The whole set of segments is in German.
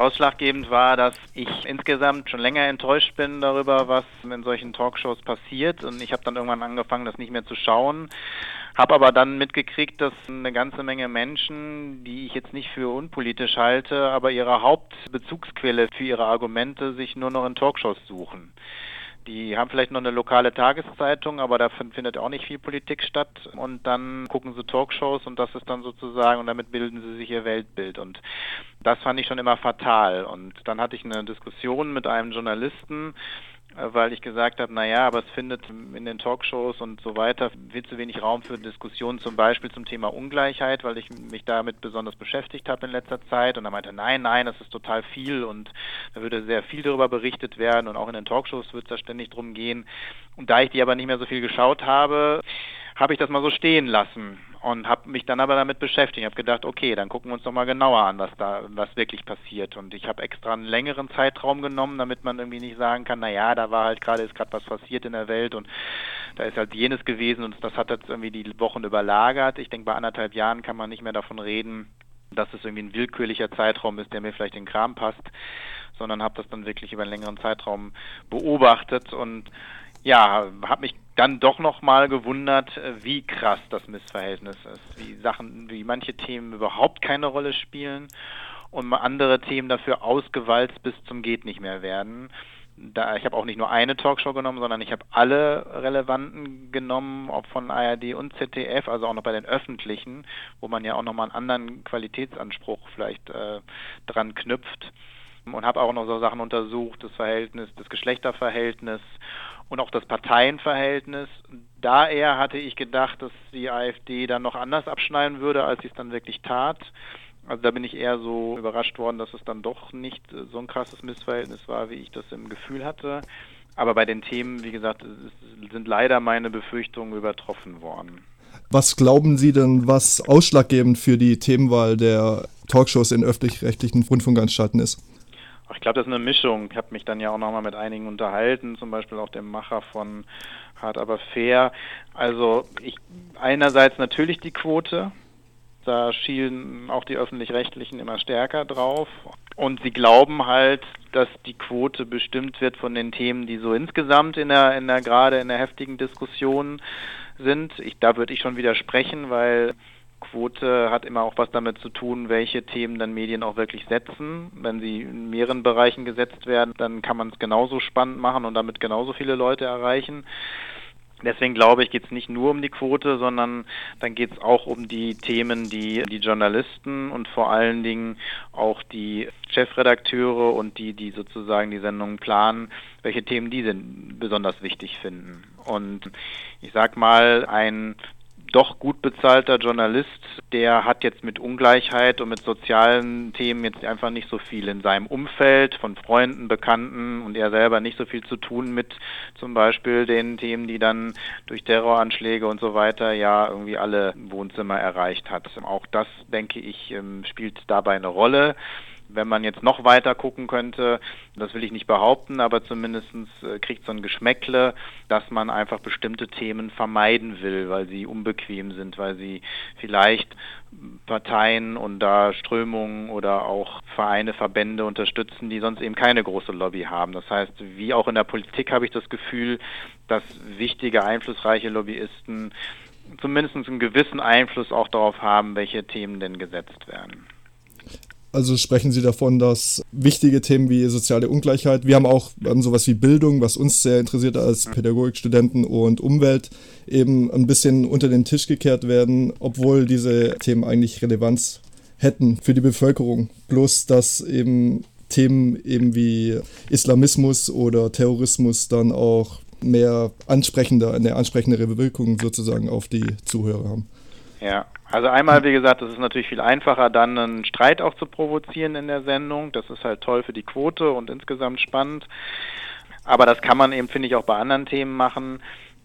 Ausschlaggebend war, dass ich insgesamt schon länger enttäuscht bin darüber, was in solchen Talkshows passiert. Und ich habe dann irgendwann angefangen, das nicht mehr zu schauen. Habe aber dann mitgekriegt, dass eine ganze Menge Menschen, die ich jetzt nicht für unpolitisch halte, aber ihre Hauptbezugsquelle für ihre Argumente sich nur noch in Talkshows suchen. Die haben vielleicht noch eine lokale Tageszeitung, aber da findet auch nicht viel Politik statt. Und dann gucken sie Talkshows und das ist dann sozusagen, und damit bilden sie sich ihr Weltbild. Und das fand ich schon immer fatal. Und dann hatte ich eine Diskussion mit einem Journalisten, weil ich gesagt habe, naja, aber es findet in den Talkshows und so weiter viel zu wenig Raum für Diskussionen, zum Beispiel zum Thema Ungleichheit, weil ich mich damit besonders beschäftigt habe in letzter Zeit. Und er meinte, nein, das ist total viel und da würde sehr viel darüber berichtet werden und auch in den Talkshows wird es da ständig drum gehen. Und da ich die aber nicht mehr so viel geschaut habe, habe ich das mal so stehen lassen und habe mich dann aber damit beschäftigt. Ich habe gedacht, okay, dann gucken wir uns doch mal genauer an, was wirklich passiert. Und ich habe extra einen längeren Zeitraum genommen, damit man irgendwie nicht sagen kann, naja, da war halt ist gerade was passiert in der Welt und da ist halt jenes gewesen und das hat jetzt irgendwie die Wochen überlagert. Ich denke, bei 1,5 Jahren kann man nicht mehr davon reden, dass es irgendwie ein willkürlicher Zeitraum ist, der mir vielleicht in den Kram passt, sondern habe das dann wirklich über einen längeren Zeitraum beobachtet und ja, habe mich dann doch nochmal gewundert, wie krass das Missverhältnis ist, wie manche Themen überhaupt keine Rolle spielen und andere Themen dafür ausgewalzt bis zum geht nicht mehr werden. Ich habe auch nicht nur eine Talkshow genommen, sondern ich habe alle relevanten genommen, ob von ARD und ZDF, also auch noch bei den öffentlichen, wo man ja auch nochmal einen anderen Qualitätsanspruch vielleicht dran knüpft. Und habe auch noch so Sachen untersucht, das Geschlechterverhältnis und auch das Parteienverhältnis. Daher hatte ich gedacht, dass die AfD dann noch anders abschneiden würde, als sie es dann wirklich tat. Also da bin ich eher so überrascht worden, dass es dann doch nicht so ein krasses Missverhältnis war, wie ich das im Gefühl hatte. Aber bei den Themen, wie gesagt, sind leider meine Befürchtungen übertroffen worden. Was glauben Sie denn, was ausschlaggebend für die Themenwahl der Talkshows in öffentlich-rechtlichen Rundfunkanstalten ist? Ich glaube, das ist eine Mischung. Ich habe mich dann ja auch nochmal mit einigen unterhalten, zum Beispiel auch dem Macher von Hart aber fair. Also einerseits natürlich die Quote. Da schielen auch die Öffentlich-Rechtlichen immer stärker drauf. Und sie glauben halt, dass die Quote bestimmt wird von den Themen, die so insgesamt gerade in der heftigen Diskussion sind. Da würde ich schon widersprechen, weil Quote hat immer auch was damit zu tun, welche Themen dann Medien auch wirklich setzen. Wenn sie in mehreren Bereichen gesetzt werden, dann kann man es genauso spannend machen und damit genauso viele Leute erreichen. Deswegen glaube ich, geht es nicht nur um die Quote, sondern dann geht es auch um die Themen, die Journalisten und vor allen Dingen auch die Chefredakteure und die sozusagen die Sendungen planen, welche Themen die besonders wichtig finden. Und ich sag mal, ein doch gut bezahlter Journalist, der hat jetzt mit Ungleichheit und mit sozialen Themen jetzt einfach nicht so viel in seinem Umfeld, von Freunden, Bekannten und er selber nicht so viel zu tun mit zum Beispiel den Themen, die dann durch Terroranschläge und so weiter ja irgendwie alle Wohnzimmer erreicht hat. Auch das, denke ich, spielt dabei eine Rolle. Wenn man jetzt noch weiter gucken könnte, das will ich nicht behaupten, aber zumindest kriegt so ein Geschmäckle, dass man einfach bestimmte Themen vermeiden will, weil sie unbequem sind, weil sie vielleicht Parteien und da Strömungen oder auch Vereine, Verbände unterstützen, die sonst eben keine große Lobby haben. Das heißt, wie auch in der Politik habe ich das Gefühl, dass wichtige, einflussreiche Lobbyisten zumindest einen gewissen Einfluss auch darauf haben, welche Themen denn gesetzt werden. Also sprechen Sie davon, dass wichtige Themen wie soziale Ungleichheit, wir haben auch sowas wie Bildung, was uns sehr interessiert als Pädagogikstudenten, und Umwelt eben ein bisschen unter den Tisch gekehrt werden, obwohl diese Themen eigentlich Relevanz hätten für die Bevölkerung. Bloß, dass eben Themen eben wie Islamismus oder Terrorismus dann auch eine ansprechendere Wirkung sozusagen auf die Zuhörer haben. Ja, also einmal, wie gesagt, es ist natürlich viel einfacher, dann einen Streit auch zu provozieren in der Sendung. Das ist halt toll für die Quote und insgesamt spannend. Aber das kann man eben, finde ich, auch bei anderen Themen machen.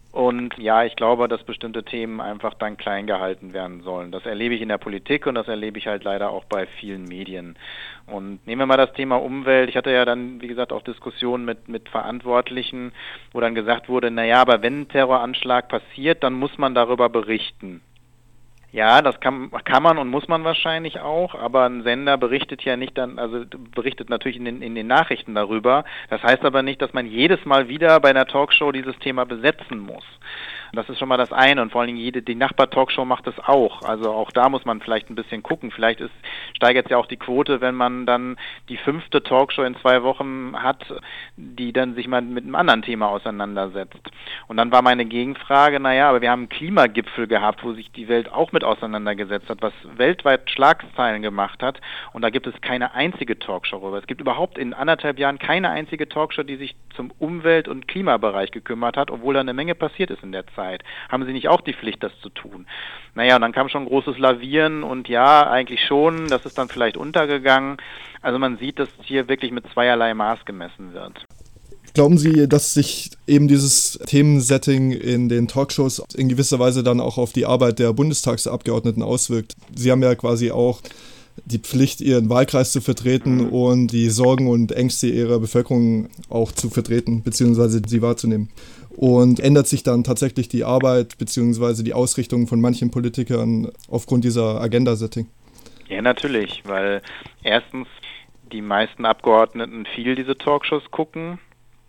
Und ja, ich glaube, dass bestimmte Themen einfach dann klein gehalten werden sollen. Das erlebe ich in der Politik und das erlebe ich halt leider auch bei vielen Medien. Und nehmen wir mal das Thema Umwelt. Ich hatte ja dann, wie gesagt, auch Diskussionen mit Verantwortlichen, wo dann gesagt wurde, naja, aber wenn ein Terroranschlag passiert, dann muss man darüber berichten. Ja, das kann man und muss man wahrscheinlich auch, aber ein Sender berichtet ja nicht dann, also berichtet natürlich in den Nachrichten darüber. Das heißt aber nicht, dass man jedes Mal wieder bei einer Talkshow dieses Thema besetzen muss. Das ist schon mal das eine und vor allen Dingen die Nachbar-Talkshow macht das auch. Also auch da muss man vielleicht ein bisschen gucken. Vielleicht steigert ja auch die Quote, wenn man dann die 5. Talkshow in 2 Wochen hat, die dann sich mal mit einem anderen Thema auseinandersetzt. Und dann war meine Gegenfrage, aber wir haben einen Klimagipfel gehabt, wo sich die Welt auch mit auseinandergesetzt hat, was weltweit Schlagzeilen gemacht hat. Und da gibt es keine einzige Talkshow darüber. Es gibt überhaupt in 1,5 Jahren keine einzige Talkshow, die sich zum Umwelt- und Klimabereich gekümmert hat, obwohl da eine Menge passiert ist in der Zeit. Haben Sie nicht auch die Pflicht, das zu tun? Und dann kam schon großes Lavieren und ja, eigentlich schon, das ist dann vielleicht untergegangen. Also man sieht, dass hier wirklich mit zweierlei Maß gemessen wird. Glauben Sie, dass sich eben dieses Themensetting in den Talkshows in gewisser Weise dann auch auf die Arbeit der Bundestagsabgeordneten auswirkt? Sie haben ja quasi auch die Pflicht, Ihren Wahlkreis zu vertreten und die Sorgen und Ängste Ihrer Bevölkerung auch zu vertreten, beziehungsweise sie wahrzunehmen. Und ändert sich dann tatsächlich die Arbeit beziehungsweise die Ausrichtung von manchen Politikern aufgrund dieser Agenda-Setting? Ja, natürlich, weil erstens die meisten Abgeordneten viel diese Talkshows gucken.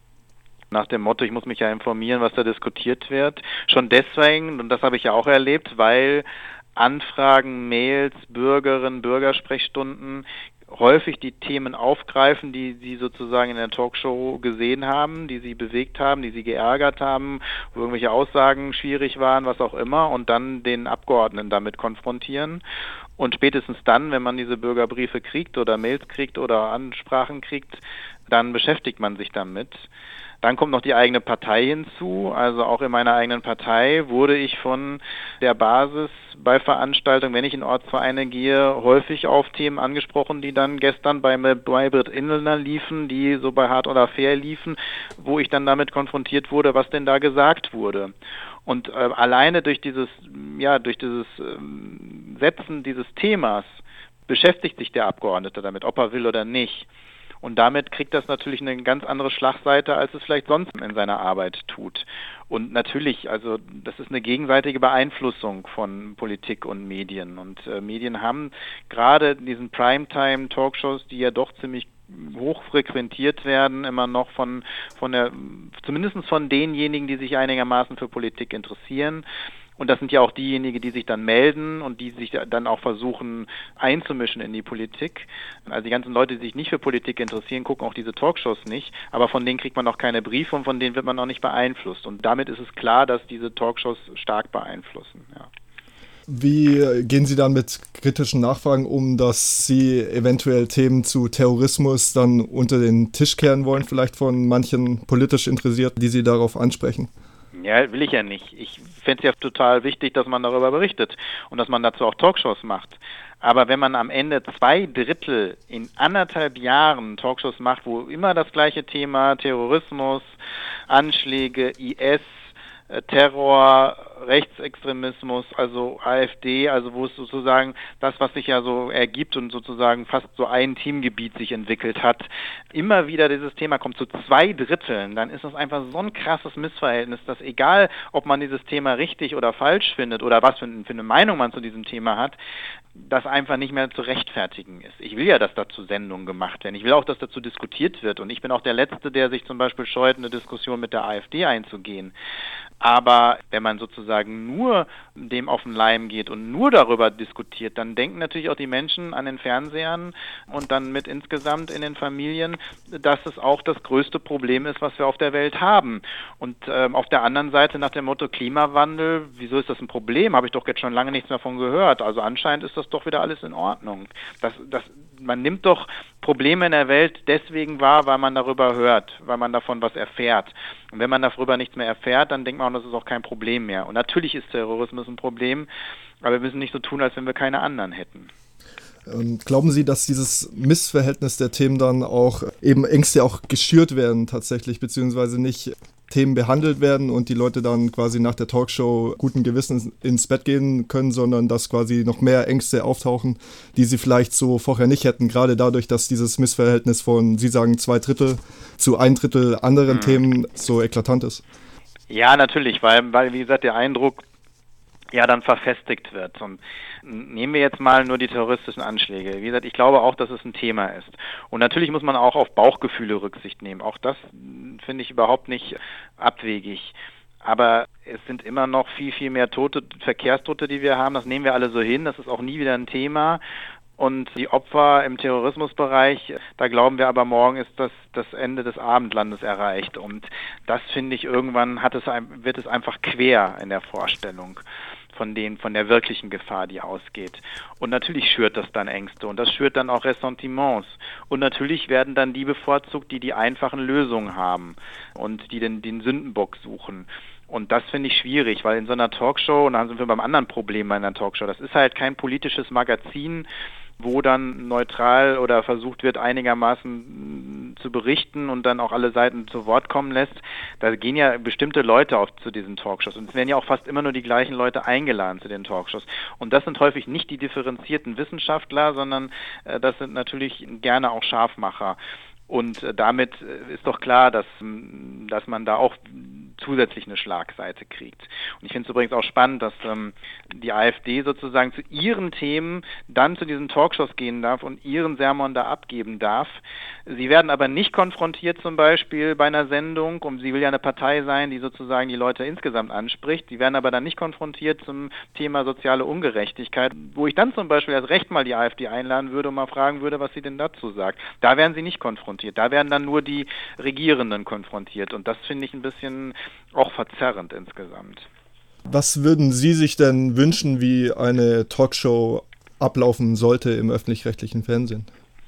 Nach dem Motto, ich muss mich ja informieren, was da diskutiert wird. Schon deswegen, und das habe ich ja auch erlebt, weil Anfragen, Mails, Bürgersprechstunden häufig die Themen aufgreifen, die Sie sozusagen in der Talkshow gesehen haben, die Sie bewegt haben, die Sie geärgert haben, wo irgendwelche Aussagen schwierig waren, was auch immer, und dann den Abgeordneten damit konfrontieren. Und spätestens dann, wenn man diese Bürgerbriefe kriegt oder Mails kriegt oder Ansprachen kriegt, dann beschäftigt man sich damit. Dann kommt noch die eigene Partei hinzu. Also auch in meiner eigenen Partei wurde ich von der Basis bei Veranstaltungen, wenn ich in Ortsvereine gehe, häufig auf Themen angesprochen, die dann gestern bei Britt Illner liefen, die so bei Hart oder Fair liefen, wo ich dann damit konfrontiert wurde, was denn da gesagt wurde. Und alleine durch dieses Setzen dieses Themas beschäftigt sich der Abgeordnete damit, ob er will oder nicht. Und damit kriegt das natürlich eine ganz andere Schlagseite, als es vielleicht sonst in seiner Arbeit tut. Und natürlich, also das ist eine gegenseitige Beeinflussung von Politik und Medien. Und Medien haben gerade in diesen Primetime-Talkshows, die ja doch ziemlich hoch frequentiert werden, immer noch zumindest von denjenigen, die sich einigermaßen für Politik interessieren. Und das sind ja auch diejenigen, die sich dann melden und die sich dann auch versuchen einzumischen in die Politik. Also die ganzen Leute, die sich nicht für Politik interessieren, gucken auch diese Talkshows nicht. Aber von denen kriegt man auch keine Briefe und von denen wird man auch nicht beeinflusst. Und damit ist es klar, dass diese Talkshows stark beeinflussen. Ja. Wie gehen Sie dann mit kritischen Nachfragen um, dass Sie eventuell Themen zu Terrorismus dann unter den Tisch kehren wollen, vielleicht von manchen politisch Interessierten, die Sie darauf ansprechen? Ja, will ich ja nicht. Ich fände es ja total wichtig, dass man darüber berichtet und dass man dazu auch Talkshows macht. Aber wenn man am Ende 2/3 in 1,5 Jahren Talkshows macht, wo immer das gleiche Thema, Terrorismus, Anschläge, IS, Terror, Rechtsextremismus, also AfD, also wo es sozusagen das, was sich ja so ergibt und sozusagen fast so ein Themengebiet sich entwickelt hat, immer wieder dieses Thema kommt zu 2/3, dann ist das einfach so ein krasses Missverhältnis, dass egal, ob man dieses Thema richtig oder falsch findet oder was für eine Meinung man zu diesem Thema hat, das einfach nicht mehr zu rechtfertigen ist. Ich will ja, dass dazu Sendungen gemacht werden. Ich will auch, dass dazu diskutiert wird. Und ich bin auch der Letzte, der sich zum Beispiel scheut, eine Diskussion mit der AfD einzugehen. Aber wenn man sozusagen nur dem auf den Leim geht und nur darüber diskutiert, dann denken natürlich auch die Menschen an den Fernsehern und dann mit insgesamt in den Familien, dass es auch das größte Problem ist, was wir auf der Welt haben. Und auf der anderen Seite nach dem Motto Klimawandel, wieso ist das ein Problem? Habe ich doch jetzt schon lange nichts mehr von gehört. Also anscheinend ist das doch wieder alles in Ordnung. Man nimmt doch Probleme in der Welt deswegen wahr, weil man darüber hört, weil man davon was erfährt. Und wenn man darüber nichts mehr erfährt, dann denkt man, das ist auch kein Problem mehr. Und natürlich ist Terrorismus ein Problem, aber wir müssen nicht so tun, als wenn wir keine anderen hätten. Glauben Sie, dass dieses Missverhältnis der Themen dann auch eben Ängste auch geschürt werden tatsächlich, beziehungsweise nicht Themen behandelt werden und die Leute dann quasi nach der Talkshow guten Gewissens ins Bett gehen können, sondern dass quasi noch mehr Ängste auftauchen, die sie vielleicht so vorher nicht hätten, gerade dadurch, dass dieses Missverhältnis von, Sie sagen 2/3 zu 1/3 anderen Themen so eklatant ist? Ja, natürlich, weil wie gesagt, der Eindruck ja dann verfestigt wird. Und nehmen wir jetzt mal nur die terroristischen Anschläge. Wie gesagt, ich glaube auch, dass es ein Thema ist. Und natürlich muss man auch auf Bauchgefühle Rücksicht nehmen. Auch das finde ich überhaupt nicht abwegig. Aber es sind immer noch viel, viel mehr Verkehrstote, die wir haben. Das nehmen wir alle so hin. Das ist auch nie wieder ein Thema. Und die Opfer im Terrorismusbereich, da glauben wir aber, morgen ist das Ende des Abendlandes erreicht. Und das finde ich, irgendwann wird es einfach quer in der Vorstellung von der wirklichen Gefahr, die ausgeht. Und natürlich schürt das dann Ängste und das schürt dann auch Ressentiments. Und natürlich werden dann die bevorzugt, die einfachen Lösungen haben und die den Sündenbock suchen. Und das finde ich schwierig, weil in so einer Talkshow, und da sind wir beim anderen Problem bei einer Talkshow, das ist halt kein politisches Magazin, wo dann neutral oder versucht wird, einigermaßen zu berichten und dann auch alle Seiten zu Wort kommen lässt. Da gehen ja bestimmte Leute zu diesen Talkshows und es werden ja auch fast immer nur die gleichen Leute eingeladen zu den Talkshows. Und das sind häufig nicht die differenzierten Wissenschaftler, sondern das sind natürlich gerne auch Scharfmacher. Und damit ist doch klar, dass man da auch zusätzlich eine Schlagseite kriegt. Und ich finde es übrigens auch spannend, dass die AfD sozusagen zu ihren Themen dann zu diesen Talkshows gehen darf und ihren Sermon da abgeben darf. Sie werden aber nicht konfrontiert zum Beispiel bei einer Sendung, und sie will ja eine Partei sein, die sozusagen die Leute insgesamt anspricht. Sie werden aber dann nicht konfrontiert zum Thema soziale Ungerechtigkeit, wo ich dann zum Beispiel erst recht mal die AfD einladen würde und mal fragen würde, was sie denn dazu sagt. Da werden sie nicht konfrontiert. Da werden dann nur die Regierenden konfrontiert. Und das finde ich ein bisschen auch verzerrend insgesamt. Was würden Sie sich denn wünschen, wie eine Talkshow ablaufen sollte im öffentlich-rechtlichen Fernsehen?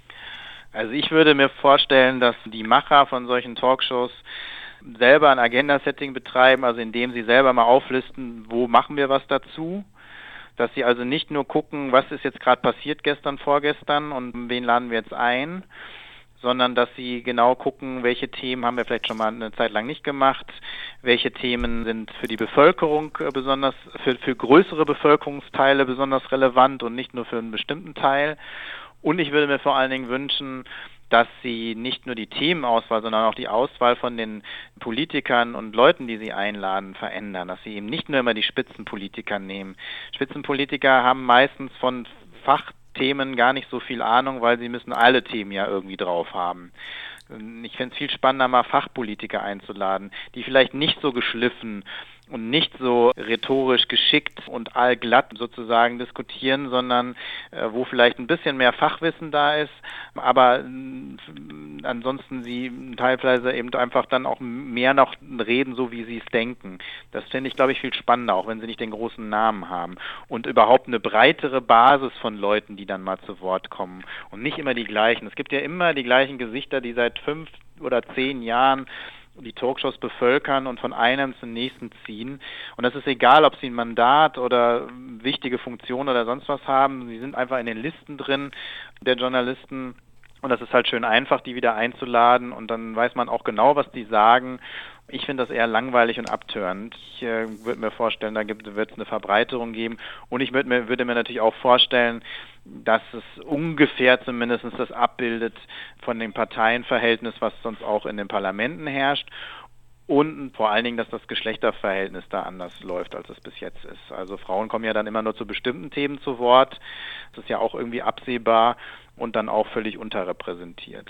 Also ich würde mir vorstellen, dass die Macher von solchen Talkshows selber ein Agenda-Setting betreiben, also indem sie selber mal auflisten, wo machen wir was dazu, dass sie also nicht nur gucken, was ist jetzt gerade passiert gestern, vorgestern und wen laden wir jetzt ein, sondern dass sie genau gucken, welche Themen haben wir vielleicht schon mal eine Zeit lang nicht gemacht, welche Themen sind für die Bevölkerung besonders, für größere Bevölkerungsteile besonders relevant und nicht nur für einen bestimmten Teil. Und ich würde mir vor allen Dingen wünschen, dass sie nicht nur die Themenauswahl, sondern auch die Auswahl von den Politikern und Leuten, die sie einladen, verändern. Dass sie eben nicht nur immer die Spitzenpolitiker nehmen. Spitzenpolitiker haben meistens von Fachthemen gar nicht so viel Ahnung, weil sie müssen alle Themen ja irgendwie drauf haben. Ich fände es viel spannender, mal Fachpolitiker einzuladen, die vielleicht nicht so geschliffen und nicht so rhetorisch geschickt und allglatt sozusagen diskutieren, sondern wo vielleicht ein bisschen mehr Fachwissen da ist, aber ansonsten sie teilweise eben einfach dann auch mehr noch reden, so wie sie es denken. Das finde ich, glaube ich, viel spannender, auch wenn sie nicht den großen Namen haben. Und überhaupt eine breitere Basis von Leuten, die dann mal zu Wort kommen und nicht immer die gleichen. Es gibt ja immer die gleichen Gesichter, die seit 5 oder 10 Jahren die Talkshows bevölkern und von einem zum nächsten ziehen. Und das ist egal, ob sie ein Mandat oder wichtige Funktionen oder sonst was haben. Sie sind einfach in den Listen drin der Journalisten. Und das ist halt schön einfach, die wieder einzuladen. Und dann weiß man auch genau, was die sagen. Ich finde das eher langweilig und abtörend. Ich würde mir vorstellen, da wird es eine Verbreiterung geben. Und ich würde mir natürlich auch vorstellen, dass es ungefähr zumindest das abbildet von dem Parteienverhältnis, was sonst auch in den Parlamenten herrscht. Und vor allen Dingen, dass das Geschlechterverhältnis da anders läuft, als es bis jetzt ist. Also Frauen kommen ja dann immer nur zu bestimmten Themen zu Wort. Das ist ja auch irgendwie absehbar und dann auch völlig unterrepräsentiert.